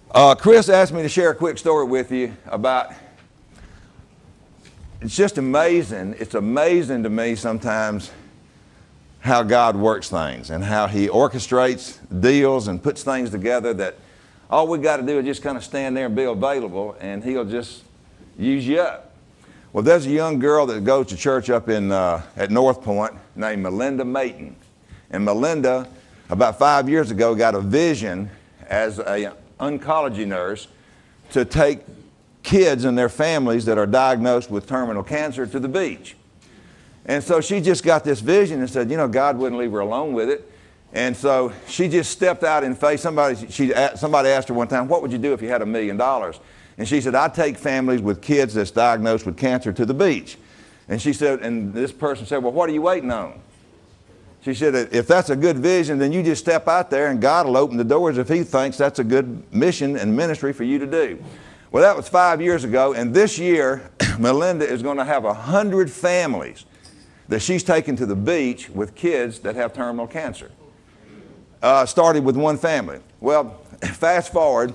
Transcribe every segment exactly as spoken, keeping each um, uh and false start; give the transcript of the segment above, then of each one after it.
Uh, Chris asked me to share a quick story with you about, it's just amazing, it's amazing to me sometimes how God works things and how He orchestrates deals and puts things together that all we got to do is just kind of stand there and be available and He'll just use you up. Well, there's a young girl that goes to church up in uh, at North Point named Melinda Mayton. And Melinda, about five years ago, got a vision as an oncology nurse to take kids and their families that are diagnosed with terminal cancer to the beach. And so she just got this vision and said, you know, God wouldn't leave her alone with it. And so she just stepped out in faith. Somebody, she, somebody asked her one time, what would you do if you had a million dollars? And she said, I'd take families with kids that's diagnosed with cancer to the beach. And she said, and this person said, well, what are you waiting on? She said, if that's a good vision, then you just step out there and God will open the doors if He thinks that's a good mission and ministry for you to do. Well, that was five years ago, and this year, Melinda is going to have a hundred families that she's taken to the beach with kids that have terminal cancer. Uh, started with one family. Well, fast forward,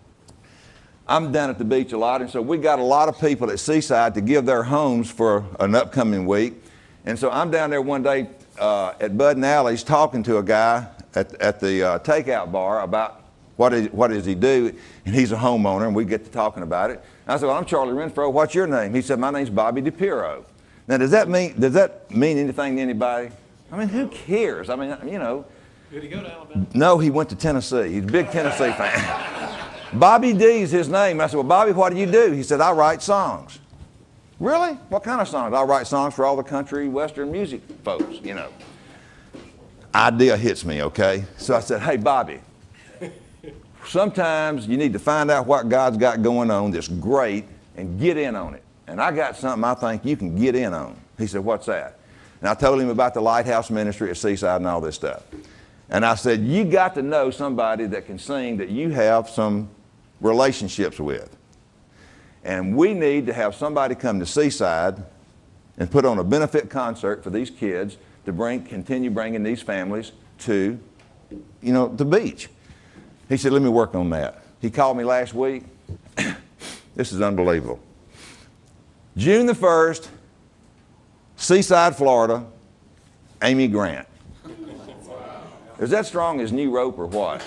I'm down at the beach a lot, and so we got a lot of people at Seaside to give their homes for an upcoming week. And so I'm down there one day uh, at Bud and Alley's talking to a guy at, at the uh, takeout bar about what is, what does he do, and he's a homeowner, and we get to talking about it. And I said, well, I'm Charlie Renfro, what's your name? He said, my name's Bobby DePiro. Now, does that mean, does that mean anything to anybody? I mean, who cares? I mean, you know. Did he go to Alabama? No, he went to Tennessee. He's a big Tennessee fan. Bobby D's his name. I said, well, Bobby, what do you do? He said, I write songs. Really? What kind of songs? I write songs for all the country, western music folks, you know. Idea hits me, okay? So I said, hey, Bobby, sometimes you need to find out what God's got going on that's great and get in on it. And I got something I think you can get in on. He said, what's that? And I told him about the Lighthouse Ministry at Seaside and all this stuff. And I said, you got to know somebody that can sing that you have some relationships with. And we need to have somebody come to Seaside and put on a benefit concert for these kids to bring, continue bringing these families to, you know, the beach. He said, let me work on that. He called me last week. This is unbelievable. June the first, Seaside, Florida, Amy Grant. Is that strong as New Rope or what?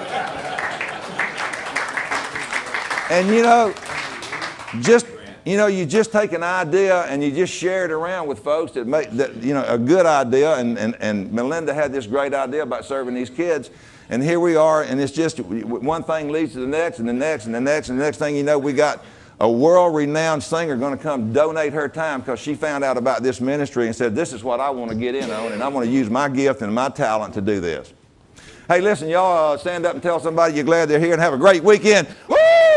And you know, just, you know, you just take an idea and you just share it around with folks that make that, you know, a good idea. And, and, and Melinda had this great idea about serving these kids. And here we are, and it's just one thing leads to the next and the next and the next. And the next thing you know, we got a world-renowned singer going to come donate her time because she found out about this ministry and said, this is what I want to get in on, and I want to use my gift and my talent to do this. Hey, listen, y'all uh, stand up and tell somebody you're glad they're here and have a great weekend. Woo!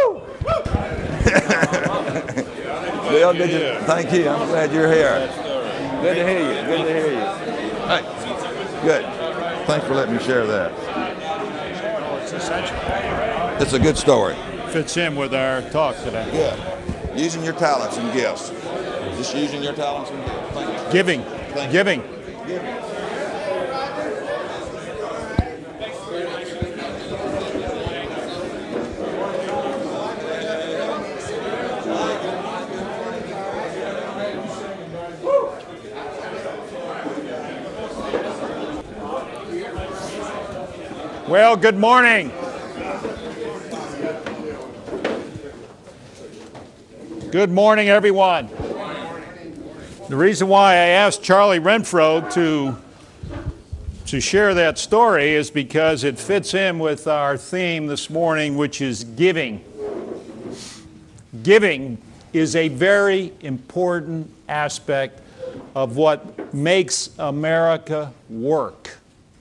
Bill, good to, thank you. I'm glad you're here. Good to hear you. Good to hear you. Hey, good. Thanks for letting me share that. It's essential. It's a good story. Fits in with our talk today. Good. Using your talents and gifts. Just using your talents and gifts. Thank you. Giving. Thank Giving. You. Giving. Well, good morning. Good morning, everyone. The reason why I asked Charlie Renfro to, to share that story is because it fits in with our theme this morning, which is giving. Giving is a very important aspect of what makes America work.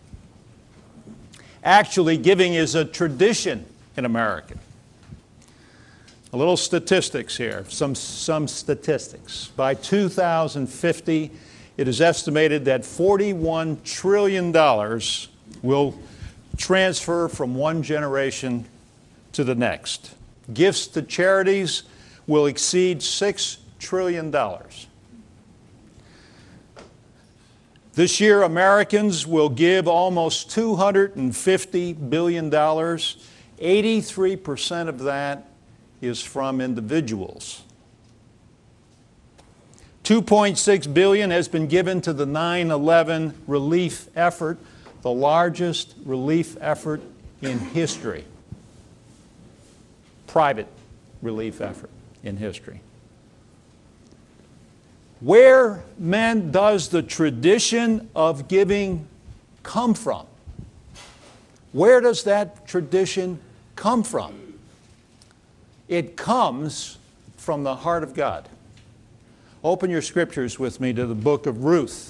Actually, giving is a tradition in America. A little statistics here, some, some statistics. By two thousand fifty, it is estimated that forty-one trillion dollars will transfer from one generation to the next. Gifts to charities will exceed six trillion dollars. This year, Americans will give almost two hundred fifty billion dollars eighty-three percent of that is from individuals. two point six billion dollars has been given to the nine eleven relief effort, the largest relief effort in history. Private relief effort in history. Where, men, does the tradition of giving come from? Where does that tradition come from? It comes from the heart of God. Open your scriptures with me to the book of Ruth.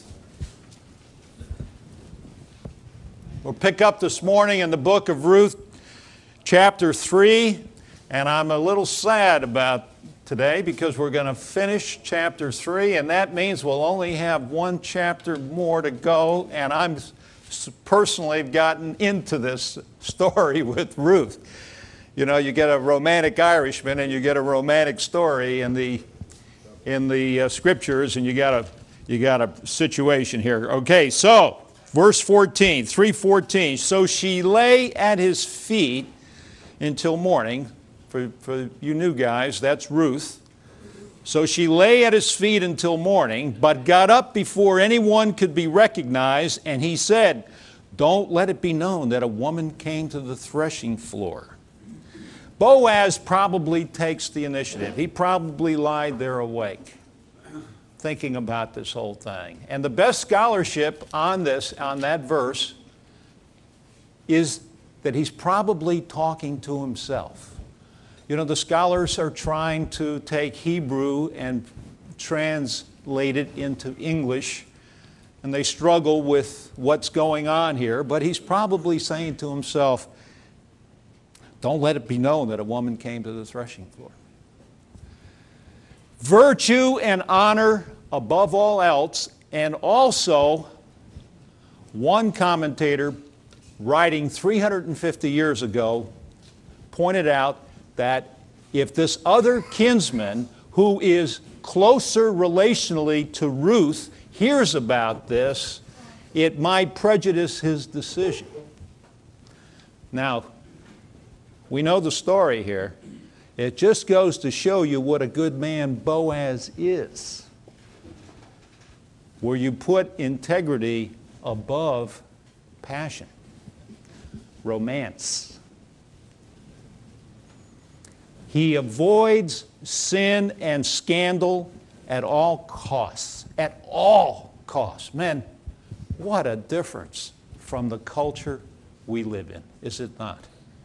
We'll pick up this morning in the book of Ruth, chapter three, and I'm a little sad about today because we're going to finish chapter three, and that means we'll only have one chapter more to go, and I'm personally gotten into this story with Ruth. You know, you get a romantic Irishman and you get a romantic story in the in the uh, scriptures, and you got a you got a situation here. Okay, so verse fourteen, three fourteen. So she lay at his feet until morning. For, for you new guys, that's Ruth. So she lay at his feet until morning, but got up before anyone could be recognized, and he said, "Don't let it be known that a woman came to the threshing floor." Boaz probably takes the initiative. He probably lied there awake, thinking about this whole thing. And the best scholarship on this, on that verse, is that he's probably talking to himself. You know, the scholars are trying to take Hebrew and translate it into English, and they struggle with what's going on here, but he's probably saying to himself, don't let it be known that a woman came to the threshing floor. Virtue and honor above all else, and also one commentator writing three hundred fifty years ago pointed out that if this other kinsman, who is closer relationally to Ruth, hears about this, it might prejudice his decision. Now, we know the story here. It just goes to show you what a good man Boaz is, where you put integrity above passion, romance. He avoids sin and scandal at all costs. At all costs. Man, what a difference from the culture we live in, is it not?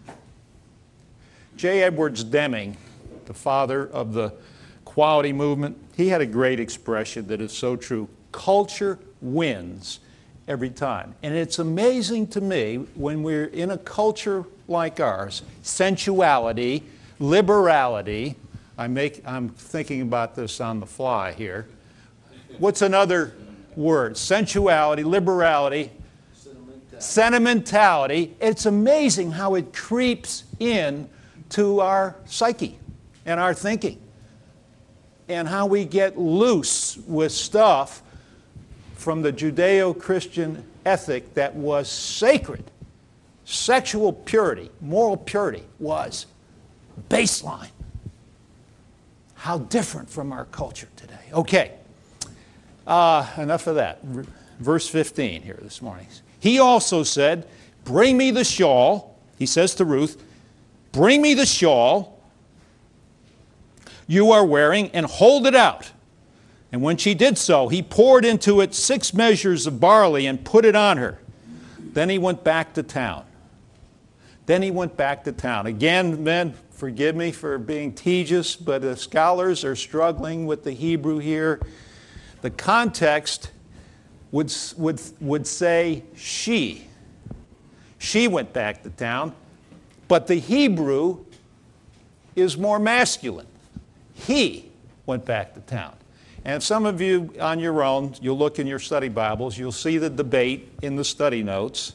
J. Edwards Deming, the father of the Quality Movement, he had a great expression that is so true. Culture wins every time. And it's amazing to me when we're in a culture like ours, sensuality, liberality. I make, I'm thinking about this on the fly here. What's another word? Sensuality, liberality, sentimentality. sentimentality. It's amazing how it creeps in to our psyche and our thinking, and how we get loose with stuff from the Judeo-Christian ethic that was sacred. Sexual purity, moral purity was baseline. How different from our culture today. Okay, uh, enough of that. Verse fifteen here this morning. He also said, bring me the shawl, he says to Ruth, bring me the shawl you are wearing and hold it out. And when she did so, he poured into it six measures of barley and put it on her. Then he went back to town. Then he went back to town. Again, men, forgive me for being tedious, but the scholars are struggling with the Hebrew here. The context would, would, would say she. She went back to town, but the Hebrew is more masculine. He went back to town. And some of you on your own, you'll look in your study Bibles, you'll see the debate in the study notes.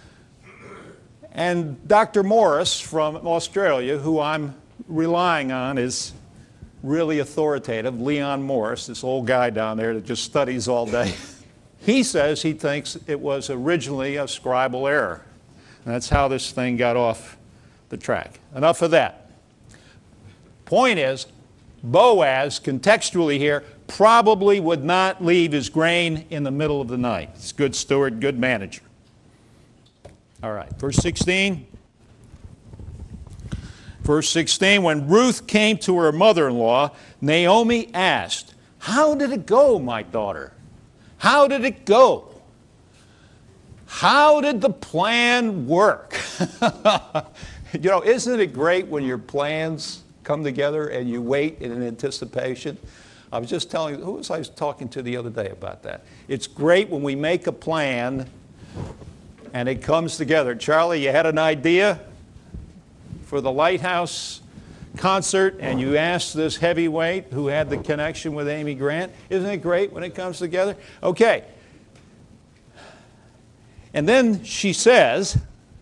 And Doctor Morris from Australia, who I'm relying on, is really authoritative. Leon Morris, this old guy down there that just studies all day. He says he thinks it was originally a scribal error. And that's how this thing got off the track. Enough of that. Point is, Boaz, contextually here, probably would not leave his grain in the middle of the night. He's a good steward, good manager. All right, verse sixteen. Verse sixteen, when Ruth came to her mother-in-law, Naomi asked, "How did it go, my daughter? How did it go? How did the plan work?" You know, isn't it great when your plans come together and you wait in anticipation? I was just telling, who was I talking to the other day about that? It's great when we make a plan and it comes together. Charlie, you had an idea for the Lighthouse concert and you asked this heavyweight who had the connection with Amy Grant. Isn't it great when it comes together? Okay. And then she says,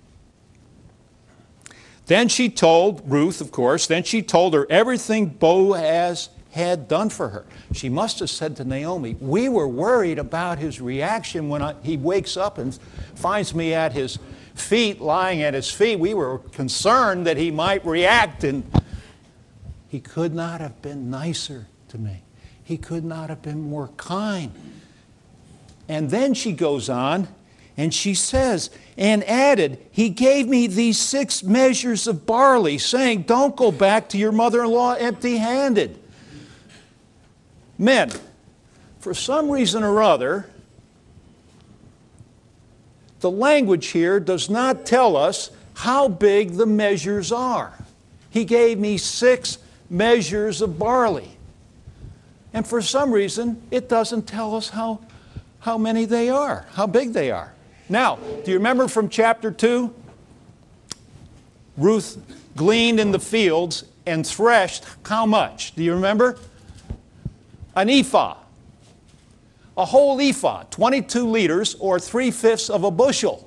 then she told Ruth, of course, then she told her everything Boaz had done for her. She must have said to Naomi, we were worried about his reaction when I, he wakes up and finds me at his feet, lying at his feet. We were concerned that he might react, and he could not have been nicer to me. He could not have been more kind. And then she goes on, and she says, and added, he gave me these six measures of barley, saying, don't go back to your mother-in-law empty-handed. Men, for some reason or other, the language here does not tell us how big the measures are. He gave me six measures of barley. And for some reason, it doesn't tell us how, how many they are, how big they are. Now, do you remember from chapter two? Ruth gleaned in the fields and threshed how much? Do you remember? An ephah. A whole ephah, twenty-two liters or three-fifths of a bushel.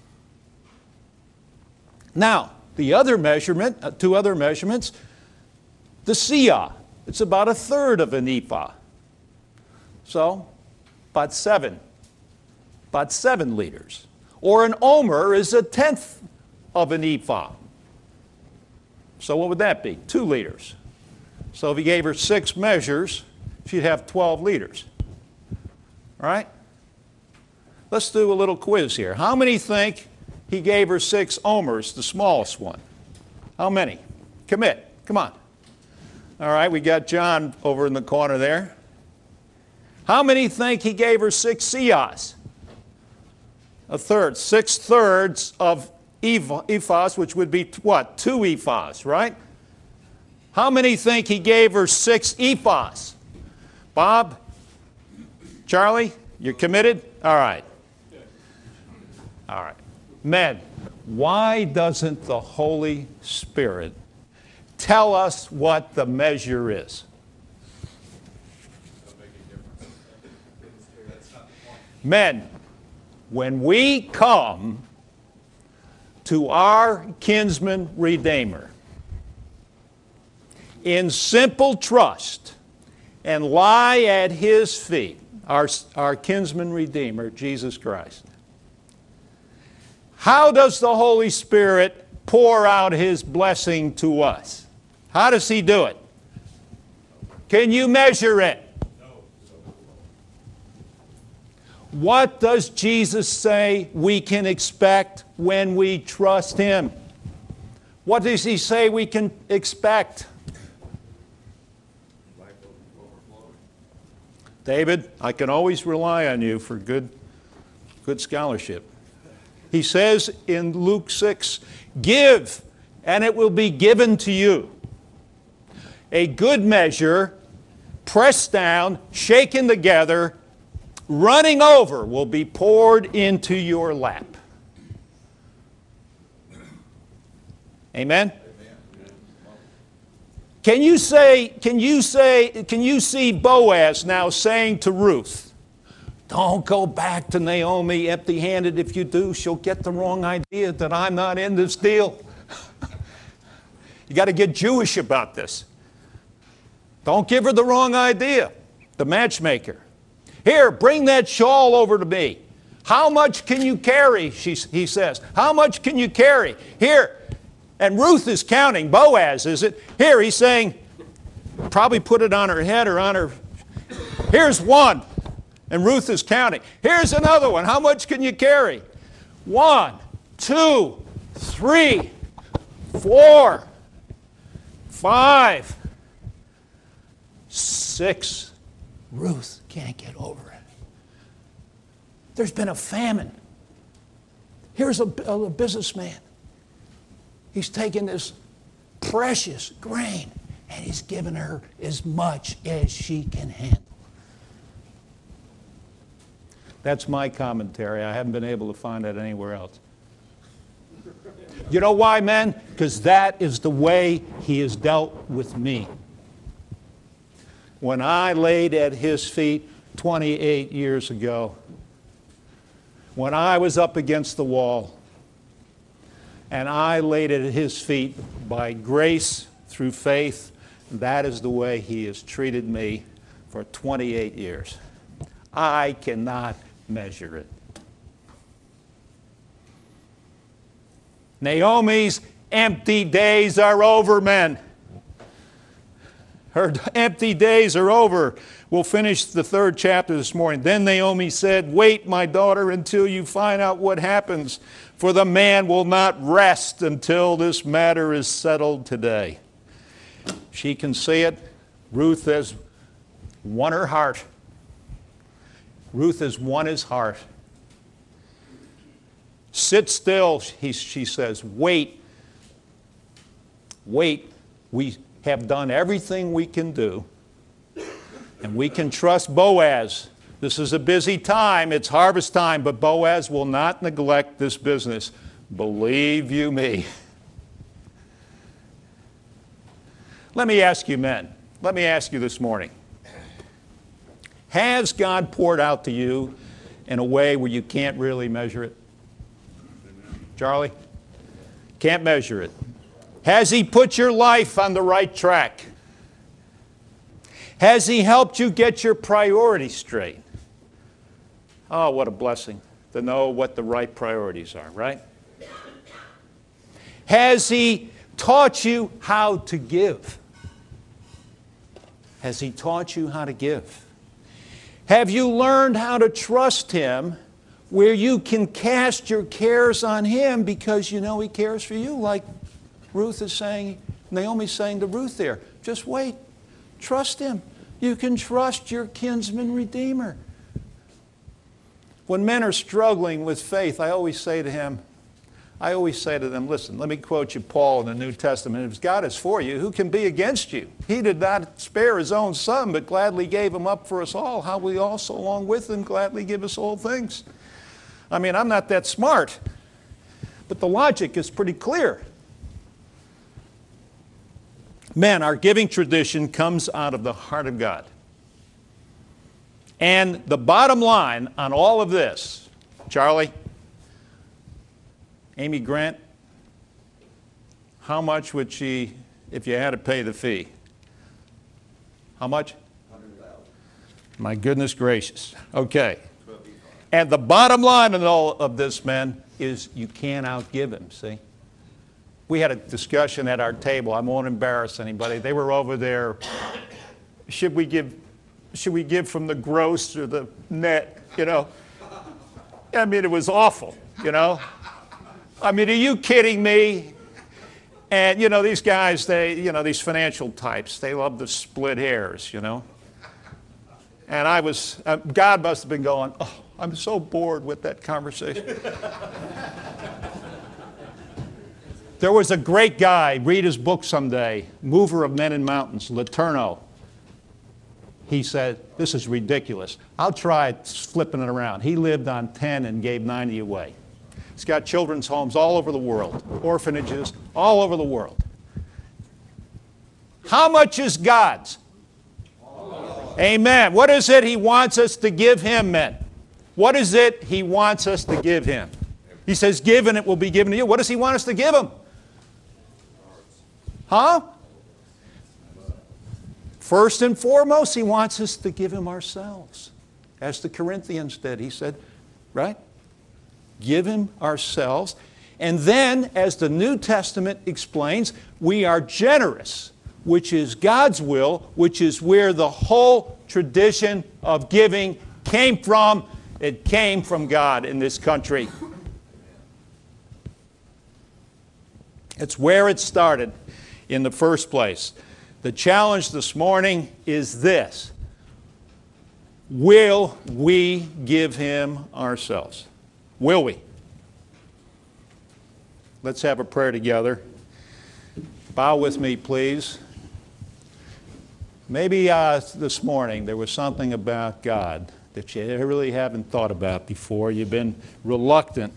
Now, the other measurement, uh, two other measurements, the seah, it's about a third of an ephah. So, about seven, about seven liters. Or an omer is a tenth of an ephah. So what would that be? Two liters. So if he gave her six measures, she'd have twelve liters. All right? Let's do a little quiz here. How many think he gave her six omers, the smallest one? How many? Commit. Come on. All right, we got John over in the corner there. How many think he gave her six seahs? A third. Six thirds of ephahs, which would be what? Two ephahs, right? How many think he gave her six ephahs? Bob? Charlie, you're committed? All right. All right. Men, why doesn't the Holy Spirit tell us what the measure is? Men, when we come to our kinsman Redeemer in simple trust and lie at his feet, Our, our kinsman Redeemer, Jesus Christ. How does the Holy Spirit pour out his blessing to us? How does he do it? Can you measure it? What does Jesus say we can expect when we trust him? What does he say we can expect? David, I can always rely on you for good, good scholarship. He says in Luke six, give, and it will be given to you. A good measure, pressed down, shaken together, running over, will be poured into your lap. Amen? Can you say, can you say, can you see Boaz now saying to Ruth, don't go back to Naomi empty-handed. If you do, she'll get the wrong idea that I'm not in this deal. You got to get Jewish about this. Don't give her the wrong idea. The matchmaker. Here, bring that shawl over to me. How much can you carry? She, he says. How much can you carry? Here, And Ruth is counting. Boaz, is it? Here, he's saying, probably put it on her head or on her. Here's one. And Ruth is counting. Here's another one. How much can you carry? One, two, three, four, five, six. Ruth can't get over it. There's been a famine. Here's a, a businessman. He's taken this precious grain and he's given her as much as she can handle. That's my commentary. I haven't been able to find that anywhere else. You know why, men? Because that is the way he has dealt with me. When I laid at his feet twenty-eight years ago, when I was up against the wall, and I laid it at his feet by grace through faith, that is the way he has treated me for twenty-eight years. I cannot measure it. Naomi's empty days are over, men. Her empty days are over. We'll finish the third chapter this morning. Then Naomi said, "Wait, my daughter, until you find out what happens, for the man will not rest until this matter is settled today." She can see it. Ruth has won her heart. Ruth has won his heart. Sit still, he, she says. Wait. Wait. We have done everything we can do. And we can trust Boaz. This is a busy time. It's harvest time, but Boaz will not neglect this business. Believe you me. Let me ask you, men. Let me ask you this morning. Has God poured out to you in a way where you can't really measure it? Charlie? Can't measure it. Has He put your life on the right track? Has He helped you get your priorities straight? Oh, what a blessing to know what the right priorities are, right? Has He taught you how to give? Has He taught you how to give? Have you learned how to trust Him where you can cast your cares on Him because you know He cares for you, like Ruth is saying, Naomi's saying to Ruth there, just wait, trust Him. You can trust your kinsman redeemer. When men are struggling with faith, I always say to him, I always say to them, listen, let me quote you Paul in the New Testament. If God is for you, who can be against you? He did not spare His own Son, but gladly gave Him up for us all. How will He also, along with Him, gladly give us all things? I mean, I'm not that smart, but the logic is pretty clear. Men, our giving tradition comes out of the heart of God. And the bottom line on all of this, Charlie, Amy Grant, how much would she, if you had to pay the fee? How much? one hundred thousand dollars. My goodness gracious. Okay. And the bottom line in all of this, men, is you can't outgive Him, see? We had a discussion at our table. I won't embarrass anybody. They were over there. Should we give, should we give from the gross or the net, you know? I mean, it was awful, you know? I mean, are you kidding me? And, you know, these guys, they, you know, these financial types, they love to split hairs, you know? And I was, uh, God must have been going, oh, I'm so bored with that conversation. There was a great guy, read his book someday, Mover of Men and Mountains, Letourneau. He said, this is ridiculous. I'll try flipping it around. He lived on ten and gave ninety away. He's got children's homes all over the world, orphanages all over the world. How much is God's? Amen. What is it He wants us to give Him, men? What is it He wants us to give Him? He says, give and it will be given to you. What does He want us to give Him? Huh? First and foremost, He wants us to give Him ourselves. As the Corinthians did. He said, right? Give Him ourselves. And then, as the New Testament explains, we are generous, which is God's will, which is where the whole tradition of giving came from. It came from God in this country. It's where it started in the first place. The challenge this morning is this: will we give Him ourselves? Will we? Let's have a prayer together. Bow with me, please. Maybe uh, this morning there was something about God that you really haven't thought about before. You've been reluctant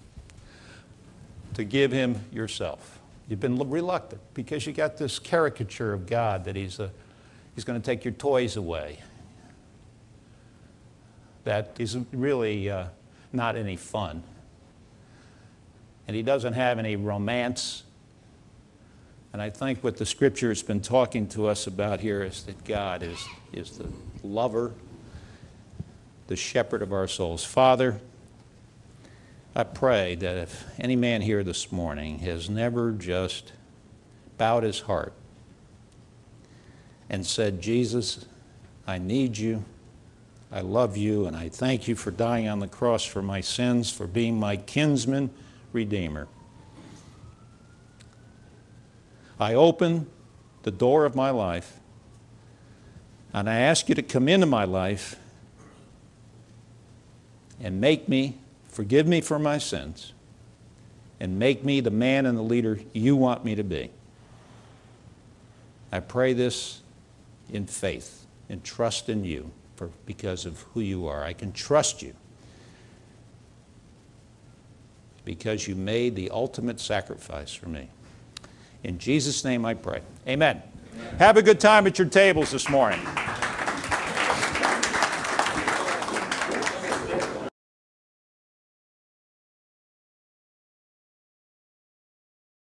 to give Him yourself. You've been reluctant because you got this caricature of God that He's, a, he's going to take your toys away. That is really uh, not any fun. And He doesn't have any romance. And I think what the Scripture has been talking to us about here is that God is, is the lover, the shepherd of our souls. Father, I pray that if any man here this morning has never just bowed his heart and said, Jesus, I need you, I love you, and I thank you for dying on the cross for my sins, for being my kinsman redeemer. I open the door of my life, and I ask you to come into my life and make me, forgive me for my sins, and make me the man and the leader you want me to be. I pray this in faith and trust in you for, because of who you are. I can trust you because you made the ultimate sacrifice for me. In Jesus' name I pray. Amen. Amen. Have a good time at your tables this morning.